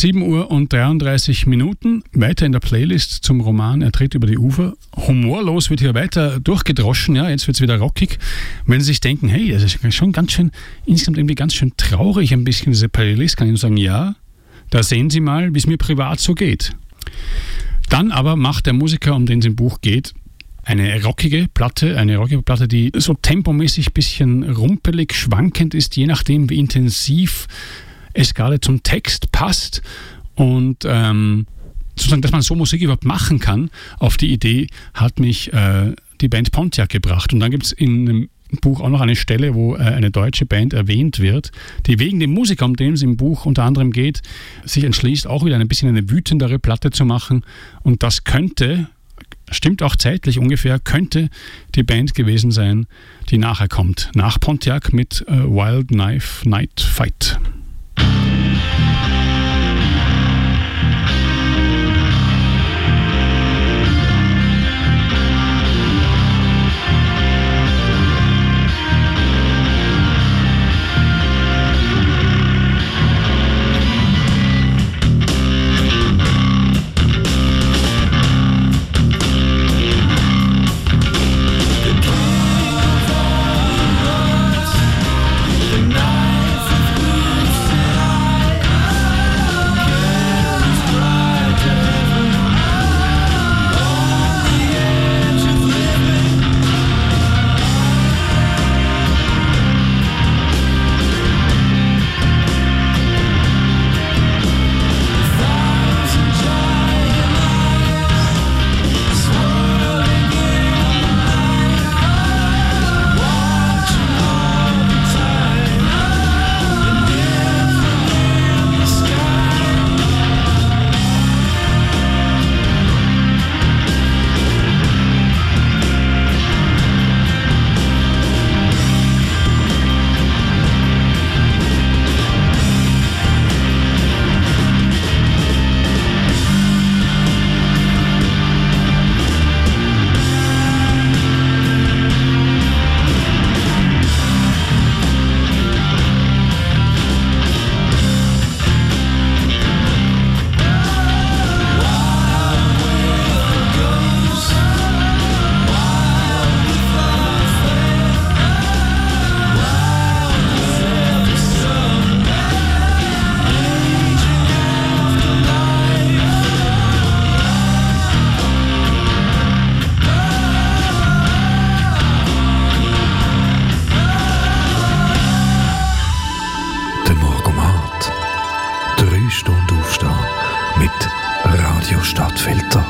7:33 weiter in der Playlist zum Roman Er tritt über die Ufer. Humorlos wird hier weiter durchgedroschen, ja, jetzt wird es wieder rockig. Wenn Sie sich denken, hey, das ist schon ganz schön, insgesamt irgendwie ganz schön traurig ein bisschen diese Playlist, kann ich nur sagen, ja, da sehen Sie mal, wie es mir privat so geht. Dann aber macht der Musiker, um den es im Buch geht, eine rockige Platte, die so tempomäßig ein bisschen rumpelig, schwankend ist, je nachdem, wie intensiv es gerade zum Text passt und sozusagen, dass man so Musik überhaupt machen kann, auf die Idee hat mich die Band Pontiac gebracht. Und dann gibt es in dem Buch auch noch eine Stelle, wo eine deutsche Band erwähnt wird, die wegen dem Musiker, um den es im Buch unter anderem geht, sich entschließt, auch wieder ein bisschen eine wütendere Platte zu machen. Und das könnte, stimmt auch zeitlich ungefähr, könnte die Band gewesen sein, die nachher kommt. Nach Pontiac mit Wild Knife Night Fight. Stadtfilter.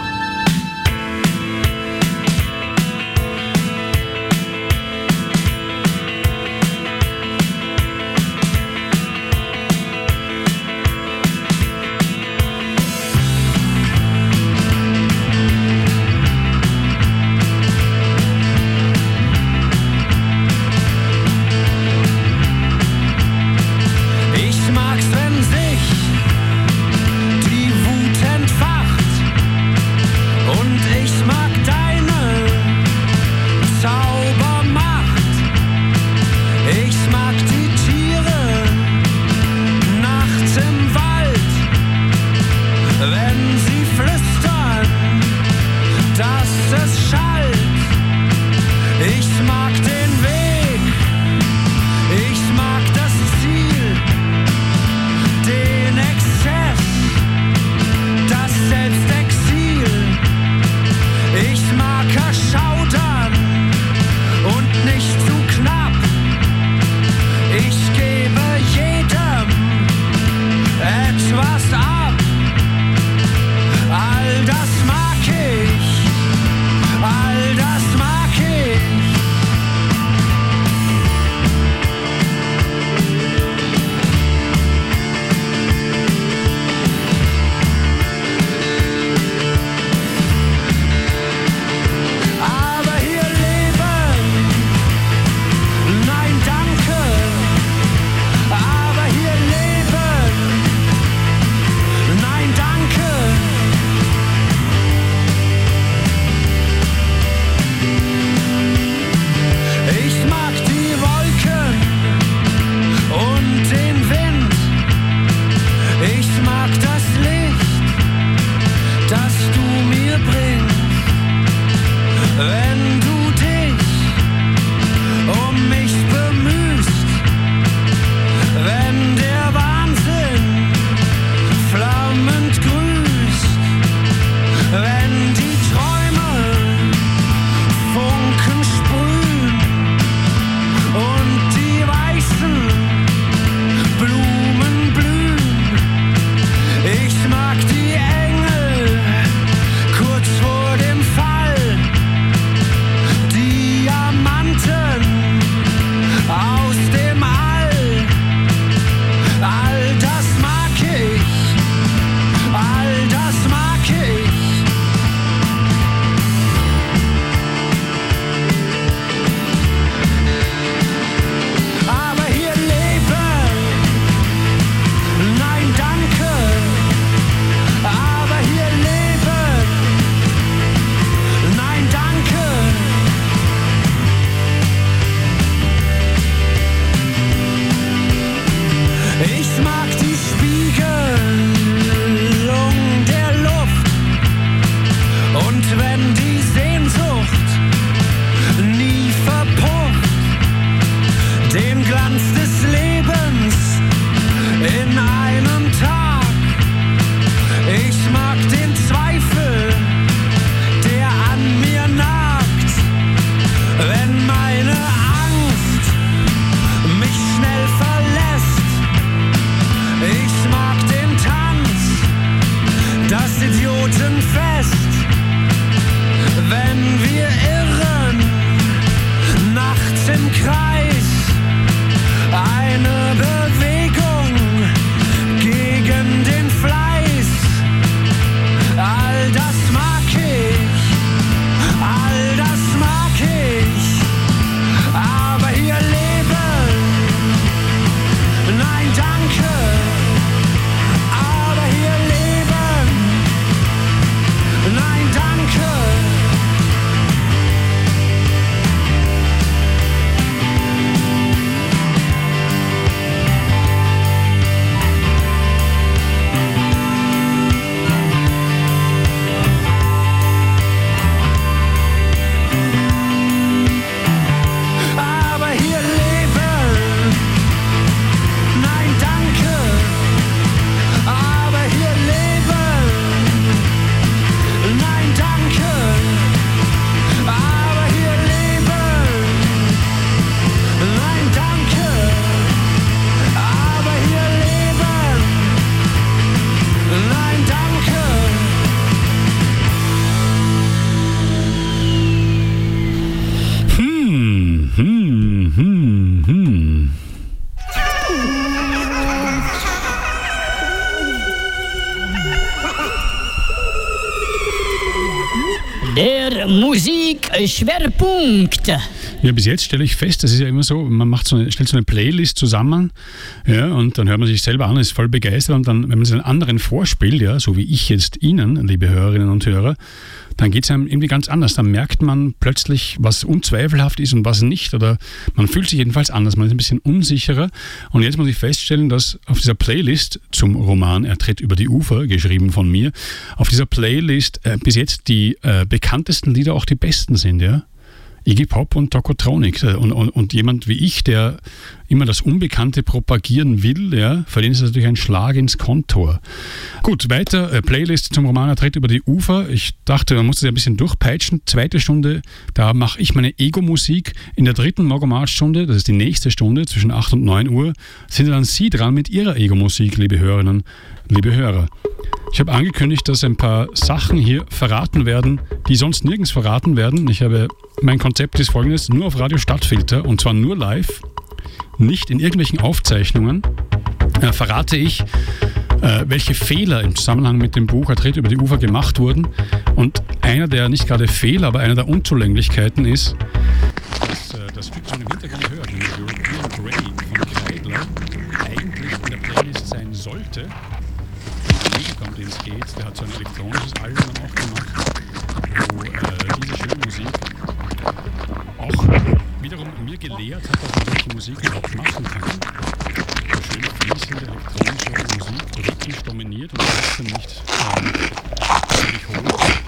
Der Musikschwerpunkt. Ja, bis jetzt stelle ich fest, das ist ja immer so, man stellt so eine Playlist zusammen, ja, und dann hört man sich selber an, ist voll begeistert, und dann, wenn man es einen anderen vorspielt, ja, so wie ich jetzt Ihnen, liebe Hörerinnen und Hörer, dann geht es einem irgendwie ganz anders. Dann merkt man plötzlich, was unzweifelhaft ist und was nicht. Oder man fühlt sich jedenfalls anders, man ist ein bisschen unsicherer. Und jetzt muss ich feststellen, dass auf dieser Playlist zum Roman Er tritt über die Ufer, geschrieben von mir, auf dieser Playlist bis jetzt die bekanntesten Lieder auch die besten sind, ja. Iggy Pop und Tokotronic. Und jemand wie ich, der immer das Unbekannte propagieren will, ja, für den ist das natürlich ein Schlag ins Kontor. Gut, weiter, Playlist zum Roman Er tritt über die Ufer. Ich dachte, man muss das ein bisschen durchpeitschen. 2. Stunde, da mache ich meine Ego-Musik. In der 3. Morgenmarsch-Stunde, das ist die nächste Stunde, zwischen 8 und 9 Uhr, sind dann Sie dran mit Ihrer Ego-Musik, liebe Hörerinnen, liebe Hörer. Ich habe angekündigt, dass ein paar Sachen hier verraten werden, die sonst nirgends verraten werden. Mein Konzept ist folgendes: nur auf Radio Stadtfilter, und zwar nur live, nicht in irgendwelchen Aufzeichnungen, verrate ich, welche Fehler im Zusammenhang mit dem Buch Er tritt über die Ufer gemacht wurden. Und einer der, nicht gerade Fehler, aber einer der Unzulänglichkeiten ist, dass das Stück, das man im Hintergrund hört, nämlich European Grey von Kreidler, eigentlich in der Playlist sein sollte. Um den es geht, der hat so ein elektronisches Album auch gemacht, wo diese schöne Musik auch wiederum mir gelehrt hat, dass man solche Musik überhaupt machen kann. So schön fließende elektronische Musik, rhythmisch dominiert und trotzdem nicht völlig hoch.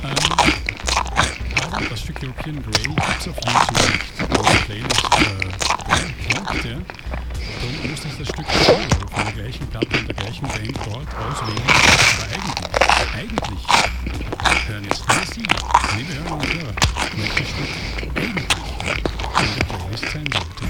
Aber das Stück European Grey gibt es auf YouTube nicht. Die Playlist kommt, ja. Darum muss ich das Stück von der gleichen Platte und der gleichen Band dort auswählen. Aber eigentlich hören jetzt nur Sie, liebe Hörerinnen und Hörer, welches Stück eigentlich in der Playlist sein sollte.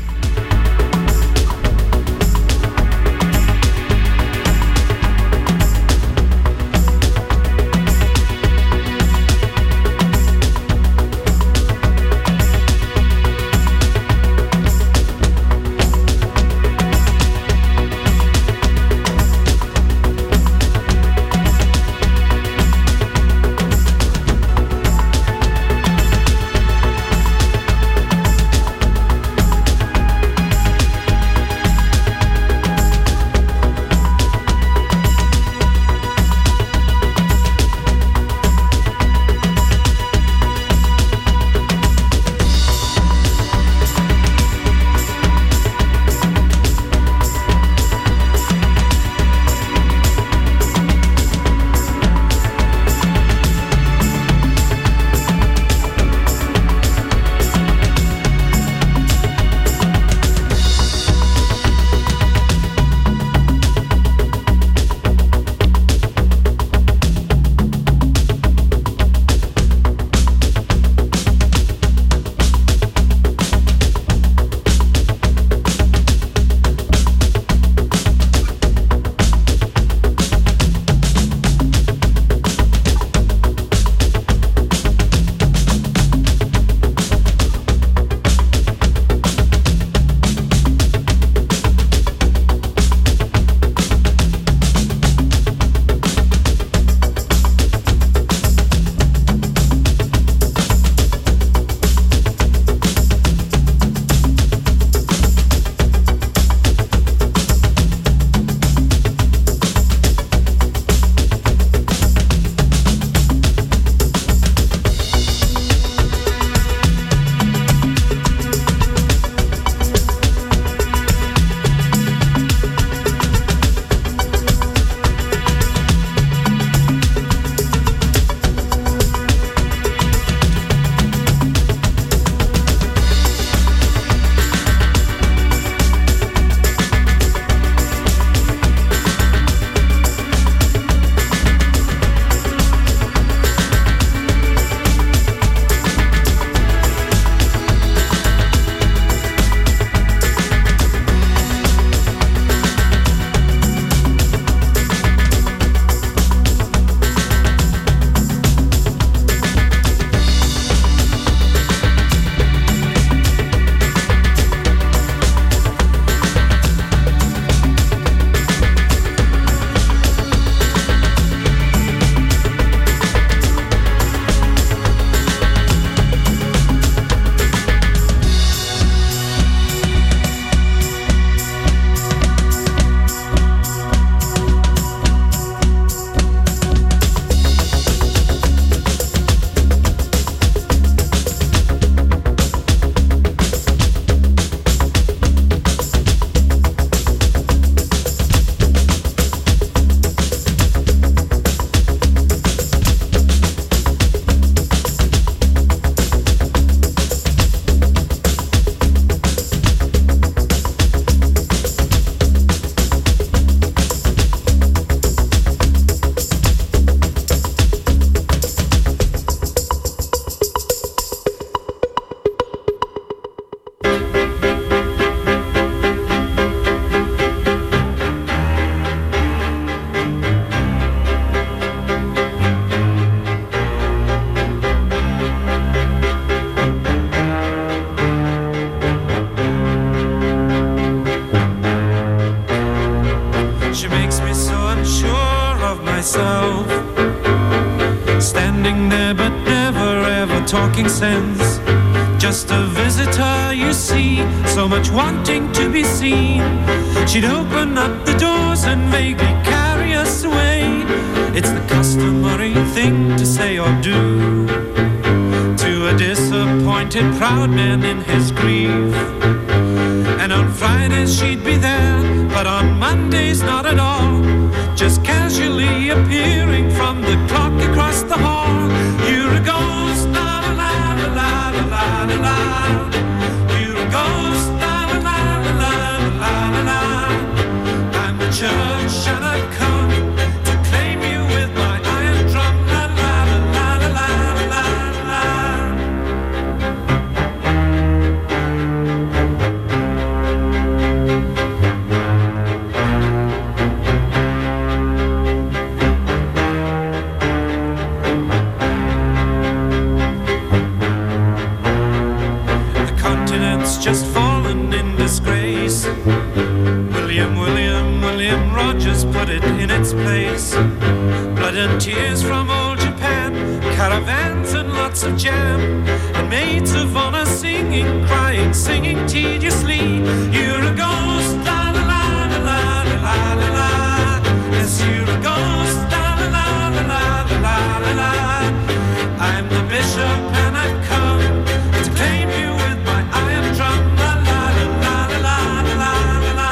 himself, standing there but never ever talking sense. Just a visitor, you see, so much wanting to be seen. She'd open up the doors and vaguely carry us away. It's the customary thing to say or do to a disappointed proud man in his grief. And on Fridays she'd be there, but on Mondays not at all, just casually appearing from the clock across the hall. You're a ghost, la la la la la la la la. You're a ghost, la la la la la la la. I'm the church and I've come to claim you with my iron drum, la la la la la la la. Just fallen in disgrace. William Rogers put it in its place. Blood and tears from old Japan, caravans and lots of jam, and maids of honor singing, crying, singing tediously. You're a ghost, la la la la la la la la. Yes, you're a ghost, la la la la la la la la. I'm the bishop and I've come to claim you with my iron drum. La la la la la la la la.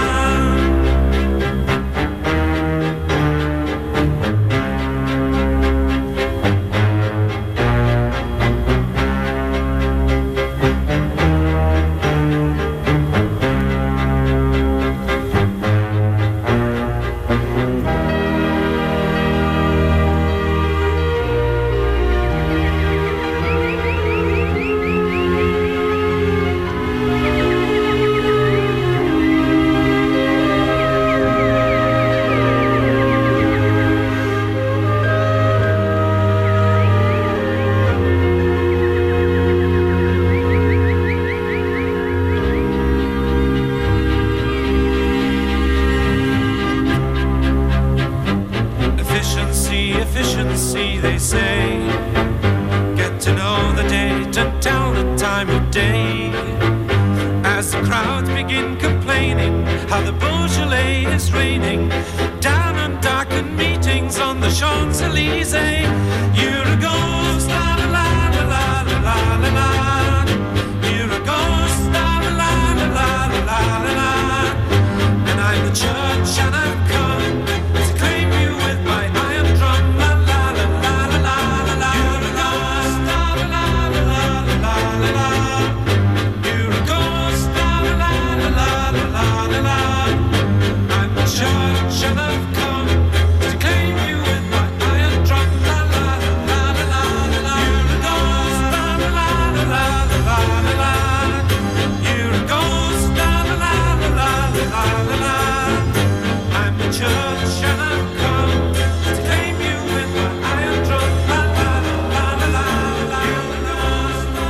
Efficiency, they say. Get to know the date and tell the time of day. As the crowds begin complaining how the Beaujolais is raining down on darkened meetings on the Champs-Élysées. You're a ghost, la la la la la la la la. You're a ghost, la la la la la la la la. And I'm the church and I've come to claim you with my iron drum. La la la la la la la. You're a ghost, la la la la la la la la. You're a ghost, la la la la la la la la. I'm the church and I've come to claim you with my iron drum. La la la la la la. You're a ghost, la la la la la la la la. You're a ghost, la la la la la la la. I'm the church and I've come to claim you with my iron drum. La la la la la la. You're a ghost, la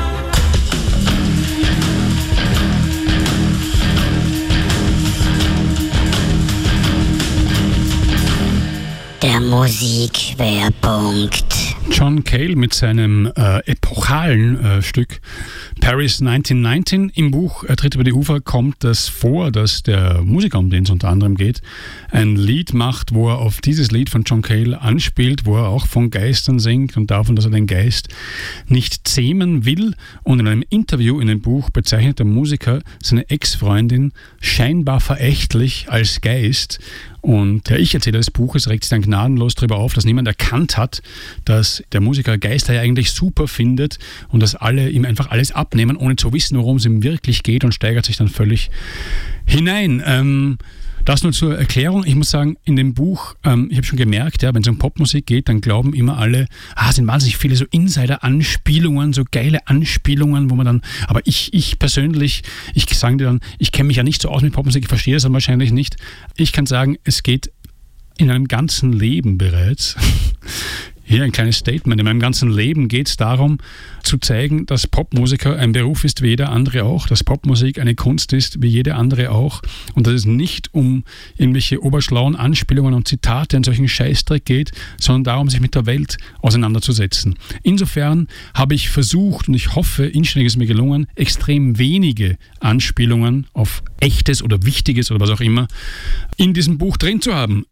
Der Musikschwerpunkt. John Cale mit seinem epochalen Stück Paris 1919. Im Buch Tritt über die Ufer kommt das vor, dass der Musiker, um den es unter anderem geht, ein Lied macht, wo er auf dieses Lied von John Cale anspielt, wo er auch von Geistern singt und davon, dass er den Geist nicht zähmen will. Und in einem Interview in dem Buch bezeichnet der Musiker seine Ex-Freundin scheinbar verächtlich als Geist. Und der Ich-Erzähler des Buches regt sich dann gnadenlos darüber auf, dass niemand erkannt hat, dass der Musiker Geister ja eigentlich super findet und dass alle ihm einfach alles abnehmen, ohne zu wissen, worum es ihm wirklich geht, und steigert sich dann völlig hinein. Das nur zur Erklärung. Ich muss sagen, in dem Buch, ich habe schon gemerkt, ja, wenn es um Popmusik geht, dann glauben immer alle, es sind wahnsinnig viele so Insider-Anspielungen, so geile Anspielungen, wo man dann, aber ich persönlich, ich sage dir dann, ich kenne mich ja nicht so aus mit Popmusik, ich verstehe das dann wahrscheinlich nicht. Ich kann sagen, es geht in einem ganzen Leben bereits hier ein kleines Statement. In meinem ganzen Leben geht es darum, zu zeigen, dass Popmusiker ein Beruf ist wie jeder andere auch, dass Popmusik eine Kunst ist wie jede andere auch und dass es nicht um irgendwelche oberschlauen Anspielungen und Zitate und solchen Scheißdreck geht, sondern darum, sich mit der Welt auseinanderzusetzen. Insofern habe ich versucht, und ich hoffe, inständig ist mir gelungen, extrem wenige Anspielungen auf Echtes oder Wichtiges oder was auch immer in diesem Buch drin zu haben.